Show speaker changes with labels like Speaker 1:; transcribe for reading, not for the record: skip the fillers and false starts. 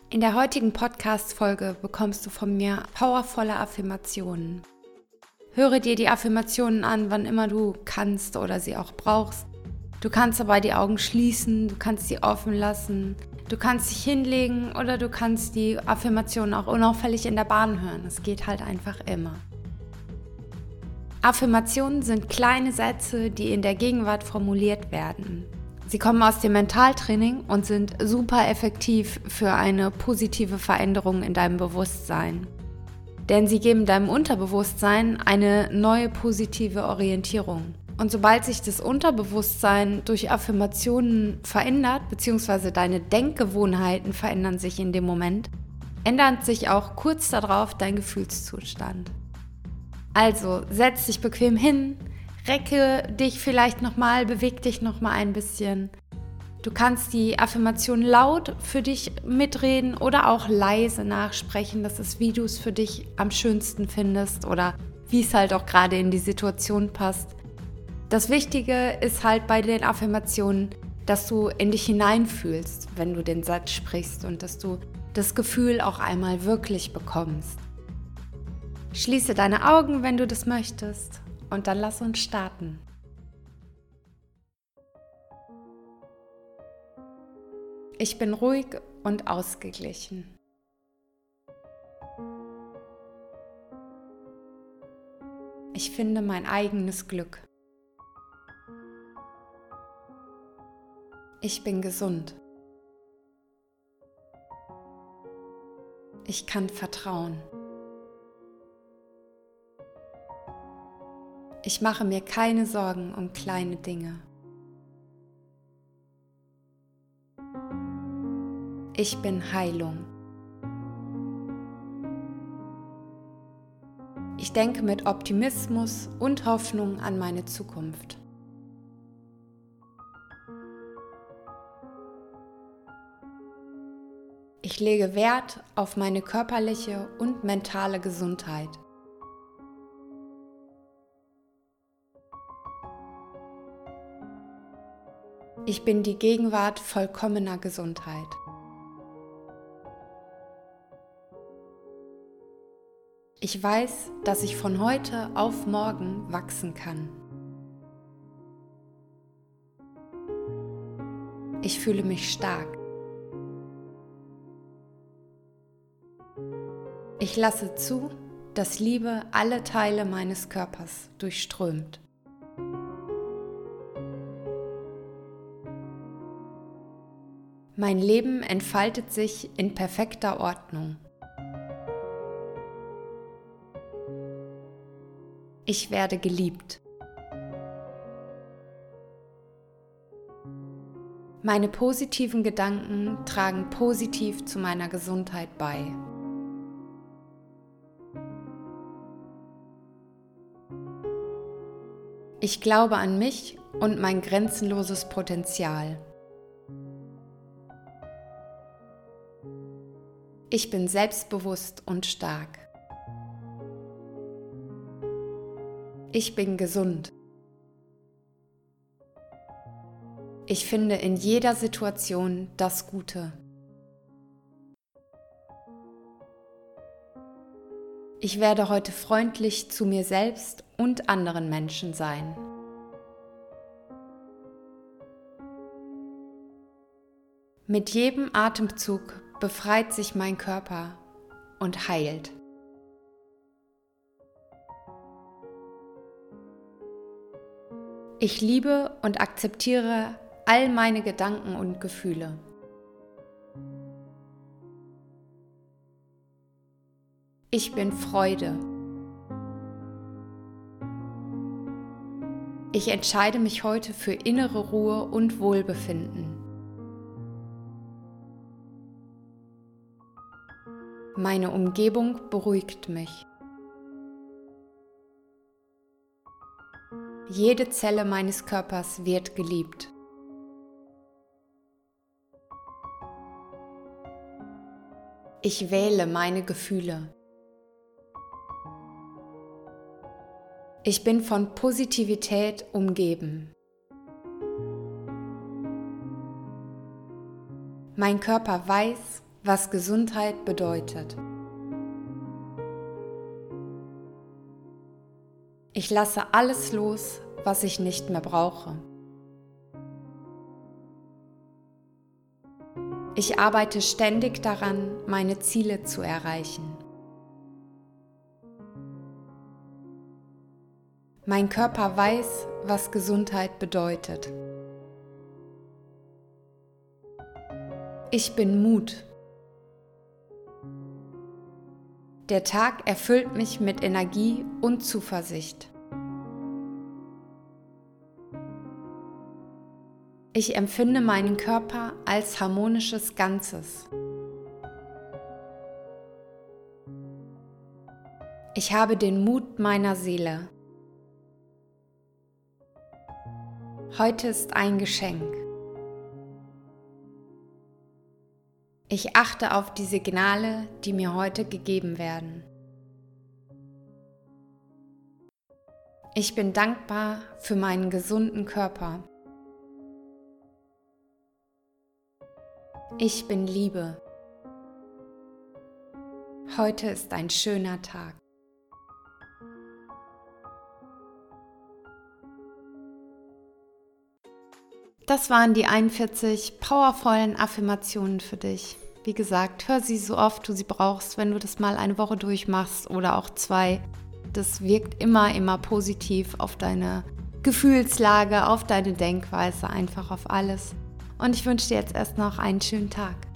Speaker 1: In der heutigen Podcast-Folge bekommst du von mir powervolle Affirmationen. Höre dir die Affirmationen an, wann immer du kannst oder sie auch brauchst. Du kannst dabei die Augen schließen, du kannst sie offen lassen, du kannst dich hinlegen oder du kannst die Affirmationen auch unauffällig in der Bahn hören. Es geht halt einfach immer. Affirmationen sind kleine Sätze, die in der Gegenwart formuliert werden. Sie kommen aus dem Mentaltraining und sind super effektiv für eine positive Veränderung in deinem Bewusstsein. Denn sie geben deinem Unterbewusstsein eine neue positive Orientierung. Und sobald sich das Unterbewusstsein durch Affirmationen verändert, beziehungsweise deine Denkgewohnheiten verändern sich in dem Moment, ändert sich auch kurz darauf dein Gefühlszustand. Also setz dich bequem hin, recke dich vielleicht nochmal, beweg dich nochmal ein bisschen. Du kannst die Affirmation laut für dich mitreden oder auch leise nachsprechen. Das ist, wie du es für dich am schönsten findest oder wie es halt auch gerade in die Situation passt. Das Wichtige ist halt bei den Affirmationen, dass du in dich hineinfühlst, wenn du den Satz sprichst und dass du das Gefühl auch einmal wirklich bekommst. Schließe deine Augen, wenn du das möchtest, und dann lass uns starten. Ich bin ruhig und ausgeglichen. Ich finde mein eigenes Glück. Ich bin gesund. Ich kann vertrauen. Ich mache mir keine Sorgen um kleine Dinge. Ich bin Heilung. Ich denke mit Optimismus und Hoffnung an meine Zukunft. Ich lege Wert auf meine körperliche und mentale Gesundheit. Ich bin die Gegenwart vollkommener Gesundheit. Ich weiß, dass ich von heute auf morgen wachsen kann. Ich fühle mich stark. Ich lasse zu, dass Liebe alle Teile meines Körpers durchströmt. Mein Leben entfaltet sich in perfekter Ordnung. Ich werde geliebt. Meine positiven Gedanken tragen positiv zu meiner Gesundheit bei. Ich glaube an mich und mein grenzenloses Potenzial. Ich bin selbstbewusst und stark. Ich bin gesund. Ich finde in jeder Situation das Gute. Ich werde heute freundlich zu mir selbst und anderen Menschen sein. Mit jedem Atemzug befreit sich mein Körper und heilt. Ich liebe und akzeptiere all meine Gedanken und Gefühle. Ich bin Freude. Ich entscheide mich heute für innere Ruhe und Wohlbefinden. Meine Umgebung beruhigt mich. Jede Zelle meines Körpers wird geliebt. Ich wähle meine Gefühle. Ich bin von Positivität umgeben. Mein Körper weiß was Gesundheit bedeutet. Ich lasse alles los, was ich nicht mehr brauche. Ich arbeite ständig daran, meine Ziele zu erreichen. Mein Körper weiß, was Gesundheit bedeutet. Ich bin Mut. Der Tag erfüllt mich mit Energie und Zuversicht. Ich empfinde meinen Körper als harmonisches Ganzes. Ich habe den Mut meiner Seele. Heute ist ein Geschenk. Ich achte auf die Signale, die mir heute gegeben werden. Ich bin dankbar für meinen gesunden Körper. Ich bin Liebe. Heute ist ein schöner Tag. Das waren die 41 powervollen Affirmationen für dich. Wie gesagt, hör sie so oft du sie brauchst, wenn du das mal eine Woche durchmachst oder auch 2. Das wirkt immer positiv auf deine Gefühlslage, auf deine Denkweise, einfach auf alles. Und ich wünsche dir jetzt erst noch einen schönen Tag.